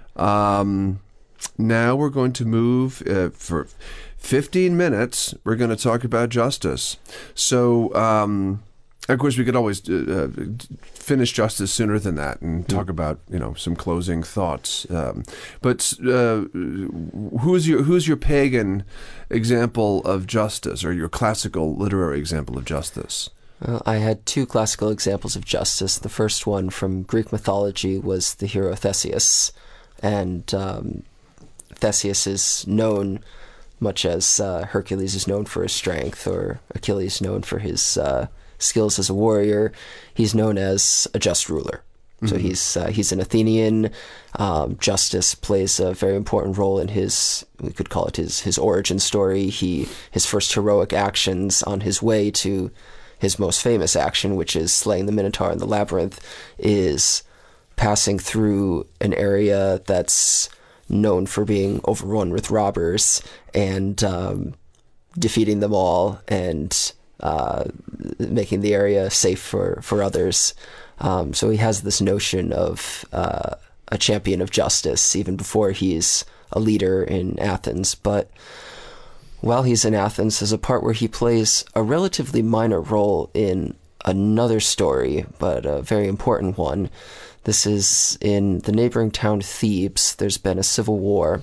Um, now we're going to move uh, for fifteen minutes. We're going to talk about justice. So, um, of course, we could always uh, uh, finish justice sooner than that and talk about you know some closing thoughts. Um, but uh, who's your who's your pagan example of justice, or your classical literary example of justice? Well, I had two classical examples of justice. The first one from Greek mythology was the hero Theseus, and um, Theseus is known, much as uh, Hercules is known for his strength, or Achilles known for his uh, skills as a warrior. He's known as a just ruler. Mm-hmm. So he's uh, he's an Athenian. Um, justice plays a very important role in his, we could call it his his origin story. He his first heroic actions on his way to his most famous action, which is slaying the Minotaur in the labyrinth, is passing through an area that's known for being overrun with robbers and um, defeating them all and uh, making the area safe for, for others. Um, so he has this notion of uh, a champion of justice even before he's a leader in Athens. But while he's in Athens, there's a part where he plays a relatively minor role in another story, but a very important one. This is in the neighboring town Thebes. There's been a civil war,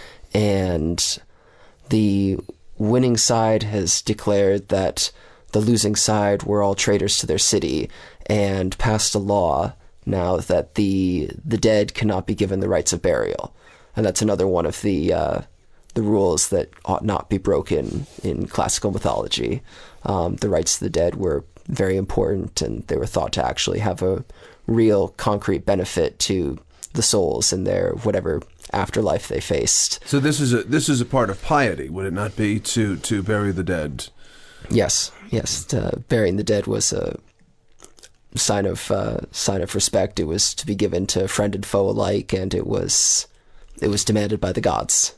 and the winning side has declared that the losing side were all traitors to their city, and passed a law now that the the dead cannot be given the rites of burial. And that's another one of the uh, the rules that ought not be broken in classical mythology. Um, the rites of the dead were very important, and they were thought to actually have a real concrete benefit to the souls in their whatever afterlife they faced. So this is a this is a part of piety, would it not be, to to bury the dead? Yes, yes. Uh, burying the dead was a sign of uh, sign of respect. It was to be given to friend and foe alike, and it was it was demanded by the gods.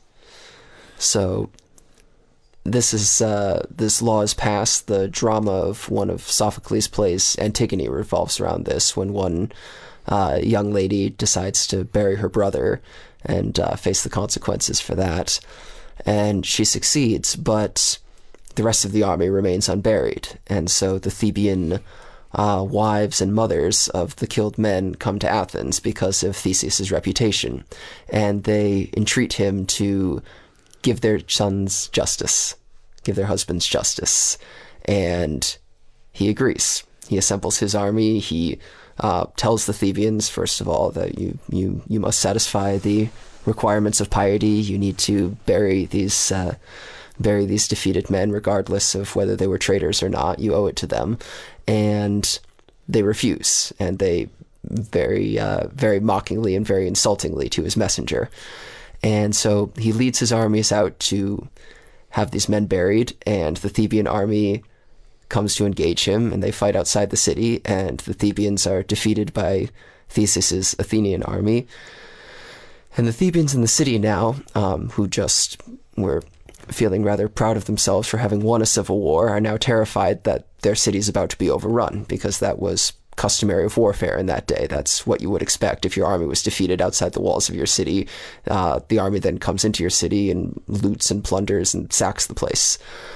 So this is uh, this law is passed. The drama of one of Sophocles' plays, Antigone, revolves around this, when one uh, young lady decides to bury her brother and uh, face the consequences for that. And she succeeds, but the rest of the army remains unburied. And so the Theban uh, wives and mothers of the killed men come to Athens because of Theseus' reputation. And they entreat him to give their sons justice, give their husbands justice. And he agrees. He assembles his army. He uh, tells the Thebans, first of all, that you, you, you must satisfy the requirements of piety. You need to bury these uh, bury these defeated men, regardless of whether they were traitors or not. You owe it to them. And they refuse. And they very, uh, very mockingly and very insultingly to his messenger. And so he leads his armies out to have these men buried, and the Theban army comes to engage him, and they fight outside the city, and the Thebans are defeated by Theseus' Athenian army. And the Thebans in the city now, um, who just were feeling rather proud of themselves for having won a civil war, are now terrified that their city is about to be overrun, because that was customary of warfare in that day. That's what you would expect if your army was defeated outside the walls of your city. Uh, the army then comes into your city and loots and plunders and sacks the place.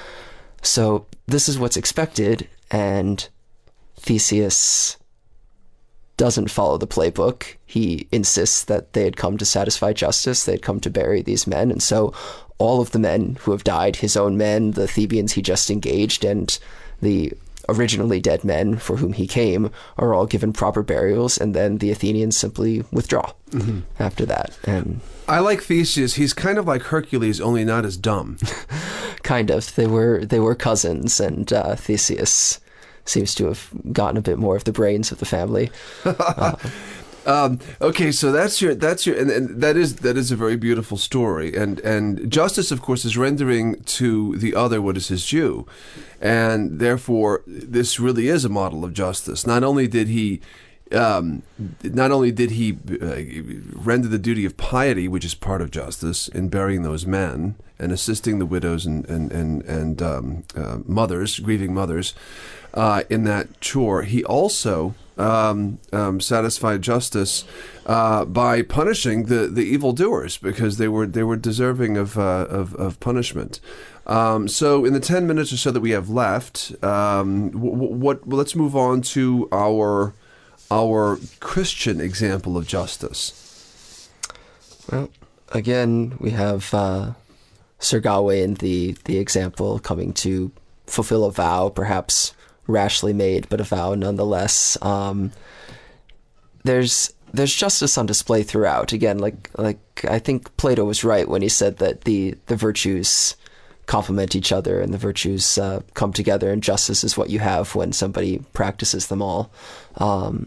So this is what's expected, and Theseus doesn't follow the playbook. He insists that they had come to satisfy justice, they had come to bury these men, and so all of the men who have died, his own men, the Thebans he just engaged, and the originally dead men for whom he came, are all given proper burials, and then the Athenians simply withdraw mm-hmm. after that. And I like Theseus. He's kind of like Hercules, only not as dumb. Kind of. They were they were cousins, and uh, Theseus seems to have gotten a bit more of the brains of the family. Uh, Um, okay, so that's your that's your and, and that is that is a very beautiful story, and and justice, of course, is rendering to the other what is his due, and therefore this really is a model of justice. Not only did he. Um, not only did he uh, render the duty of piety, which is part of justice, in burying those men and assisting the widows and and and, and um, uh, mothers, grieving mothers, uh, in that chore, he also um, um, satisfied justice uh, by punishing the, the evildoers, because they were they were deserving of uh, of, of punishment. Um, so, in the ten minutes or so that we have left, um, what, what well, let's move on to our. Our Christian example of justice. Well, again, we have uh, Sir Gawain, the, the example, coming to fulfill a vow, perhaps rashly made, but a vow nonetheless. Um, there's there's justice on display throughout. Again, like like I think Plato was right when he said that the the virtues complement each other and the virtues uh, come together, and justice is what you have when somebody practices them all. Um,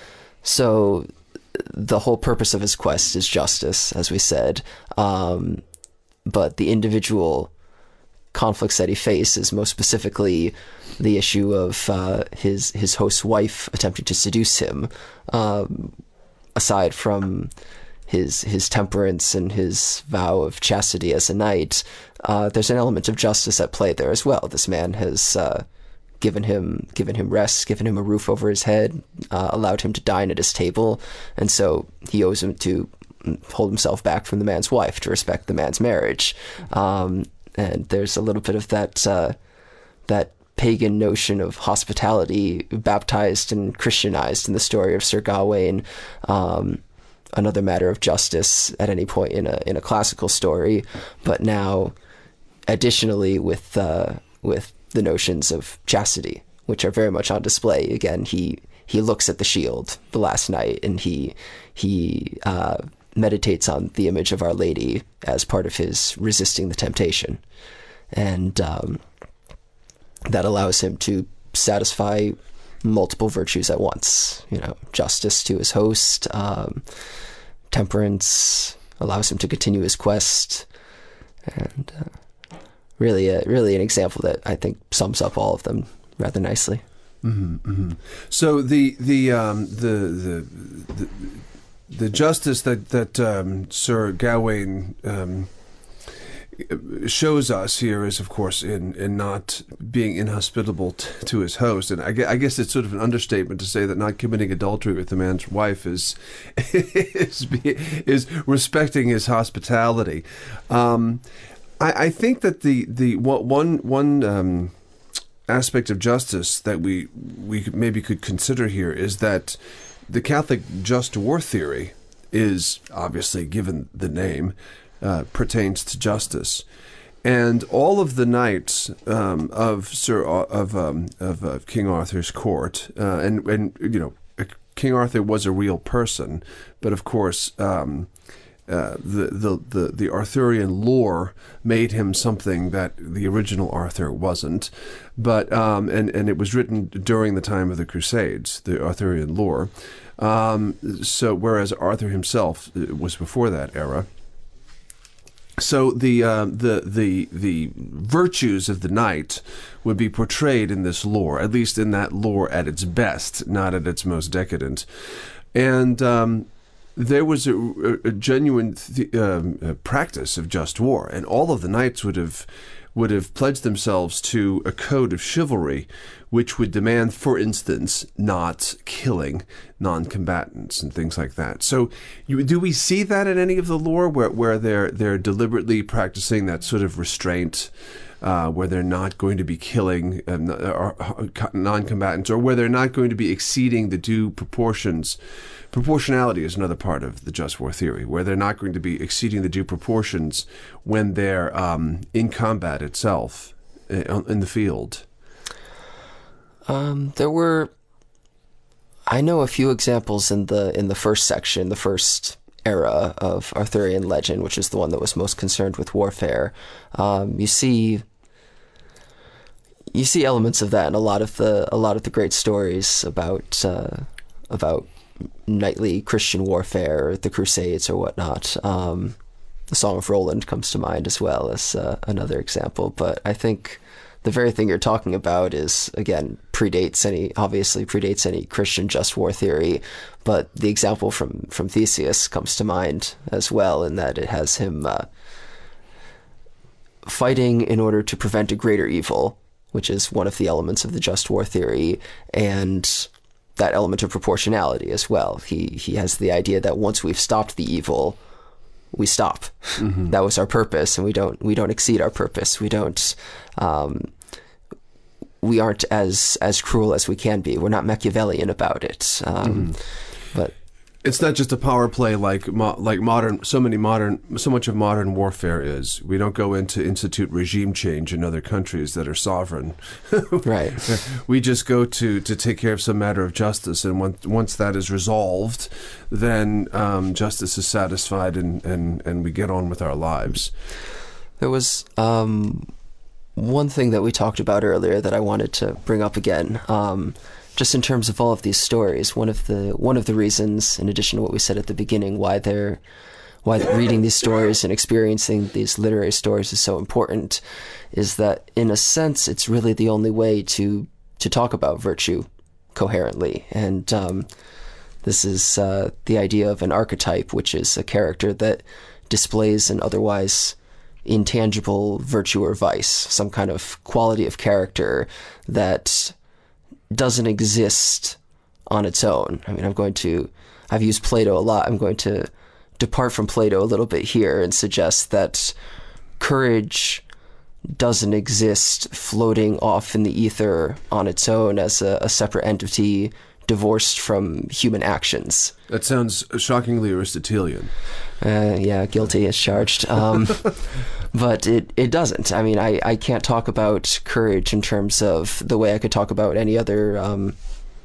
so the whole purpose of his quest is justice, as we said, um, but the individual conflicts that he faces, most specifically the issue of uh, his his host's wife attempting to seduce him, um, aside from his his temperance and his vow of chastity as a knight, uh, there's an element of justice at play there as well. This man has uh, given him given him rest, given him a roof over his head, uh, allowed him to dine at his table, and so he owes him to hold himself back from the man's wife, to respect the man's marriage. Um, and there's a little bit of that uh, that pagan notion of hospitality baptized and Christianized in the story of Sir Gawain. Um, another matter of justice at any point in a in a classical story, but now additionally with uh, with the notions of chastity, which are very much on display. Again, he he looks at the shield the last night, and he he uh, meditates on the image of Our Lady as part of his resisting the temptation, and um, that allows him to satisfy multiple virtues at once. You know, justice to his host, um, temperance, allows him to continue his quest, and uh, really, a, really an example that I think sums up all of them rather nicely. Mm-hmm, mm-hmm. So the the um, the, the the the justice that that um, Sir Gawain um, shows us here is, of course, in, in not being inhospitable t- to his host. And I, gu- I guess it's sort of an understatement to say that not committing adultery with the man's wife is is, be, is respecting his hospitality. Um, I, I think that the the one one um, aspect of justice that we we maybe could consider here is that the Catholic just war theory is, obviously, given the name, Uh, pertains to justice, and all of the knights um, of Sir of um, of uh, King Arthur's court, uh, and and you know, King Arthur was a real person, but of course, um, uh, the, the the the Arthurian lore made him something that the original Arthur wasn't, but um, and and it was written during the time of the Crusades, the Arthurian lore. Um, so whereas Arthur himself was before that era. So the uh, the the the virtues of the knight would be portrayed in this lore, at least in that lore at its best, not at its most decadent. And um, there was a, a genuine th- um, a practice of just war, and all of the knights would have would have pledged themselves to a code of chivalry, which would demand, for instance, not killing non-combatants and things like that. So, you, do we see that in any of the lore, where where they're they're deliberately practicing that sort of restraint, uh, where they're not going to be killing um, or, or non-combatants, or where they're not going to be exceeding the due proportions? Proportionality is another part of the just war theory, where they're not going to be exceeding the due proportions when they're um, in combat itself, in the field. Um, there were, I know a few examples in the in the first section, the first era of Arthurian legend, which is the one that was most concerned with warfare. Um, you see, you see elements of that in a lot of the a lot of the great stories about uh, about knightly Christian warfare, the Crusades or whatnot. Um, the Song of Roland comes to mind as well as uh, another example. But I think the very thing you're talking about is, again, predates any obviously predates any Christian just war theory. But the example from from Theseus comes to mind as well, in that it has him uh, fighting in order to prevent a greater evil, which is one of the elements of the just war theory, and that element of proportionality as well. He he has the idea that once we've stopped the evil, we stop. Mm-hmm. That was our purpose, and we don't we don't exceed our purpose. We don't um, we aren't as as cruel as we can be. We're not Machiavellian about it. Um, mm-hmm. But it's not just a power play like mo- like modern so many modern so much of modern warfare is. We don't go in to institute regime change in other countries that are sovereign. Right. We just go to, to take care of some matter of justice, and once once that is resolved, then um, justice is satisfied, and, and, and we get on with our lives. There was um, one thing that we talked about earlier that I wanted to bring up again. Um, Just in terms of all of these stories, one of the one of the reasons, in addition to what we said at the beginning, why they're why reading these stories and experiencing these literary stories is so important, is that in a sense it's really the only way to to talk about virtue coherently. And um, this is uh, the idea of an archetype, which is a character that displays an otherwise intangible virtue or vice, some kind of quality of character that doesn't exist on its own. I mean, I'm going to, I've used Plato a lot. I'm going to depart from Plato a little bit here and suggest that courage doesn't exist floating off in the ether on its own as a, a separate entity divorced from human actions. That sounds shockingly Aristotelian. Uh, yeah, guilty as charged. Um, but it, it doesn't. I mean, I, I can't talk about courage in terms of the way I could talk about any other um,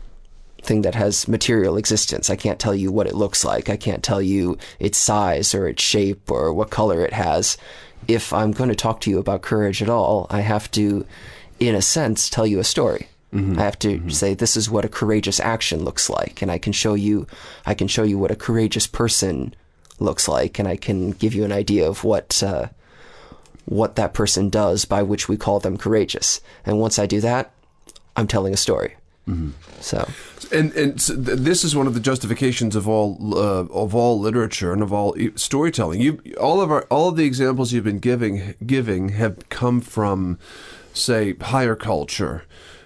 thing that has material existence. I can't tell you what it looks like. I can't tell you its size or its shape or what color it has. If I'm going to talk to you about courage at all, I have to, in a sense, tell you a story. Mm-hmm. I have to mm-hmm. say, this is what a courageous action looks like, and I can show you, I can show you what a courageous person looks like, and I can give you an idea of what uh, what that person does by which we call them courageous. And once I do that, I'm telling a story. Mm-hmm. So, and and so th- this is one of the justifications of all uh, of all literature and of all e- storytelling. You all of our all of the examples you've been giving giving have come from, say, higher culture.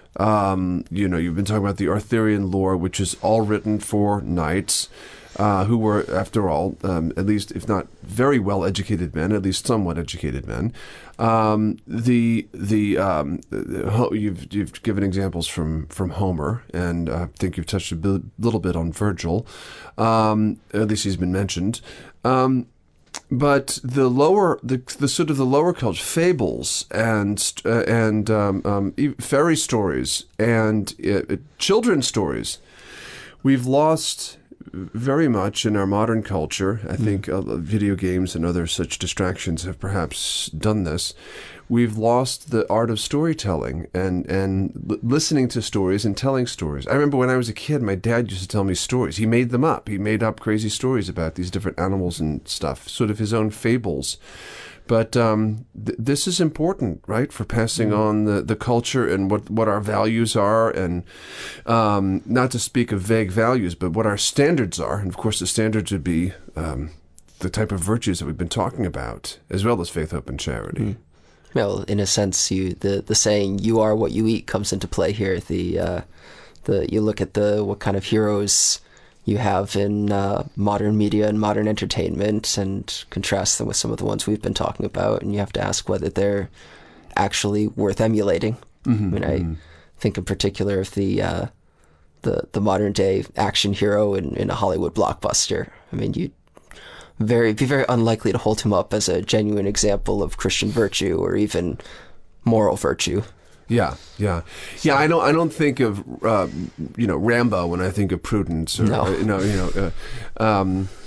Um, you know, you've been talking about the Arthurian lore, which is all written for knights, uh, who were, after all, um, at least, if not very well-educated men, at least somewhat educated men. Um, the the um, you've you've given examples from from Homer, and I think you've touched a bit, little bit on Virgil. Um, at least he's been mentioned. Um, But the lower, the the sort of the lower culture, fables and uh, and um, um, fairy stories and uh, children's stories, we've lost very much in our modern culture. I mm. think uh, video games and other such distractions have perhaps done this. We've lost the art of storytelling and, and l- listening to stories and telling stories. I remember when I was a kid, my dad used to tell me stories. He made them up. He made up crazy stories about these different animals and stuff, sort of his own fables. But um, th- this is important, right, for passing mm. on the, the culture and what, what our values are, and um, not to speak of vague values, but what our standards are. And, of course, the standards would be um, the type of virtues that we've been talking about, as well as faith, hope, and charity. Mm. Well, in a sense, you the, the saying "you are what you eat" comes into play here. The uh, the you look at the what kind of heroes you have in uh, modern media and modern entertainment, and contrast them with some of the ones we've been talking about, and you have to ask whether they're actually worth emulating. Mm-hmm, I mean, mm-hmm. I think in particular of the uh, the the modern day action hero in, in a Hollywood blockbuster. I mean, you. Very, be very unlikely to hold him up as a genuine example of Christian virtue or even moral virtue. Yeah, yeah, yeah. I don't. I don't think of uh, you know Rambo when I think of prudence. Or, no. you know, you know. Uh, um,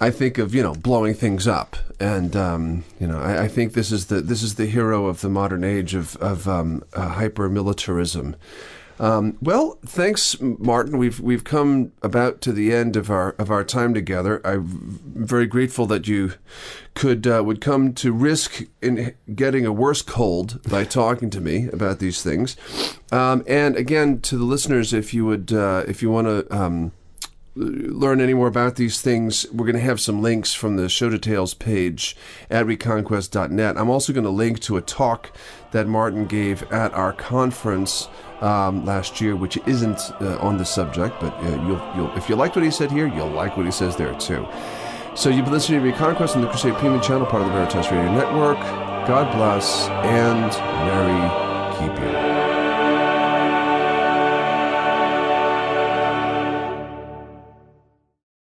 I think of, you know, blowing things up, and um, you know, I, I think this is the this is the hero of the modern age of of um, uh, hyper militarism. Um, well, thanks, Martin. We've we've come about to the end of our of our time together. I'm very grateful that you could uh, would come to risk in getting a worse cold by talking to me about these things. Um, and again, to the listeners, if you would uh, if you want to um, learn any more about these things, we're going to have some links from the Show Details page at reconquest dot net. I'm also going to link to a talk that Martin gave at our conference Um, last year, which isn't uh, on the subject, but uh, you'll, you'll, if you liked what he said here, you'll like what he says there too. So you've been listening to Reconquest on the Crusade Premium Channel, part of the Veritas Radio Network. God bless and Mary keep you.